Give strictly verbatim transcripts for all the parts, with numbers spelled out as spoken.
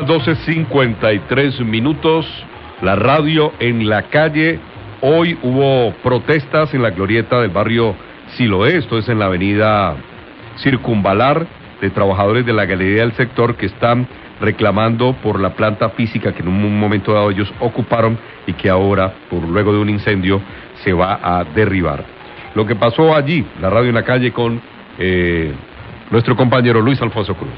las doce cincuenta y tres minutos, la radio en la calle. Hoy hubo protestas en la glorieta del barrio Siloé, esto es en la avenida Circunvalar, de trabajadores de la galería del sector que están reclamando por la planta física que en un momento dado ellos ocuparon y que ahora, por luego de un incendio, se va a derribar. Lo que pasó allí, la radio en la calle con eh, nuestro compañero Luis Alfonso Cruz.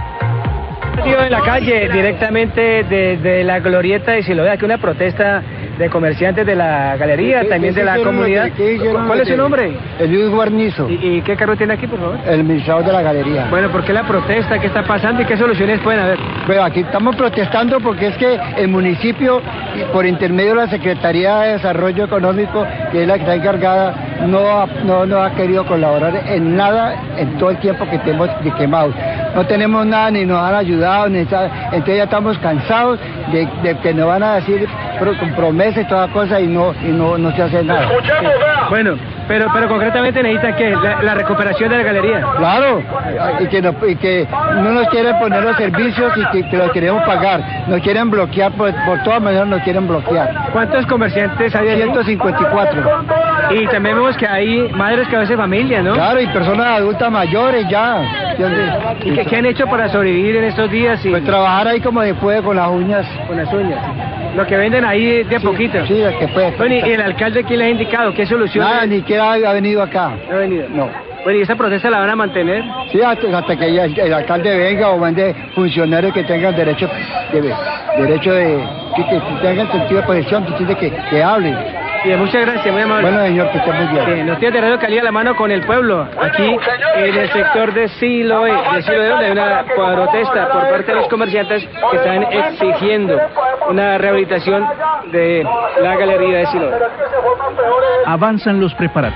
En la calle, directamente desde de la glorieta de Siloé, aquí una protesta de comerciantes de la galería, ¿Qué, también qué de la comunidad. ¿Cuál es su nombre? Luis Guarnizo. ¿Y, ¿Y qué carro tiene aquí, por favor? El administrador de la galería. Bueno, ¿por qué la protesta? ¿Qué está pasando y qué soluciones pueden haber? Bueno, aquí estamos protestando porque es que el municipio, por intermedio de la Secretaría de Desarrollo Económico, que es la que está encargada, no, no, no ha querido colaborar en nada en todo el tiempo que tenemos de quemados. No tenemos nada, ni nos han ayudado, ni está, entonces ya estamos cansados de, de que nos van a decir con promesas y toda cosa y no y no, no se hace nada. Sí. Bueno, pero pero concretamente necesitan que la, la recuperación de la galería. Claro, y que, no, y que no nos quieren poner los servicios y que, que los queremos pagar. Nos quieren bloquear, por, por todas maneras nos quieren bloquear. ¿Cuántos comerciantes hay allí? ciento cincuenta y cuatro. Y también vemos que hay madres que a veces familia, ¿no? Claro, y personas adultas mayores ya. ¿Y qué, qué han hecho para sobrevivir en estos días? Y... Pues trabajar ahí como se puede con las uñas. Con las uñas. Lo que venden ahí de a sí, poquito. Sí, lo que puede. Bueno, ¿y el alcalde qué le ha indicado? ¿Qué solución? Nada, ni siquiera ha venido acá. ¿No ha venido? No. Bueno, ¿y esa protesta la van a mantener? Sí, hasta, hasta que el, el alcalde venga o mande funcionarios que tengan derecho de, derecho de que, que tengan sentido de posesión, que, que, que hablen. Bien, muchas gracias, muy amable. Bueno, señor, que esté muy bien. Bien, los días de Radio Cali a la mano con el pueblo, aquí en el sector de Siloé, de Siloé, donde hay una protesta por parte de los comerciantes que están exigiendo una rehabilitación de la galería de Siloé. Avanzan los preparativos.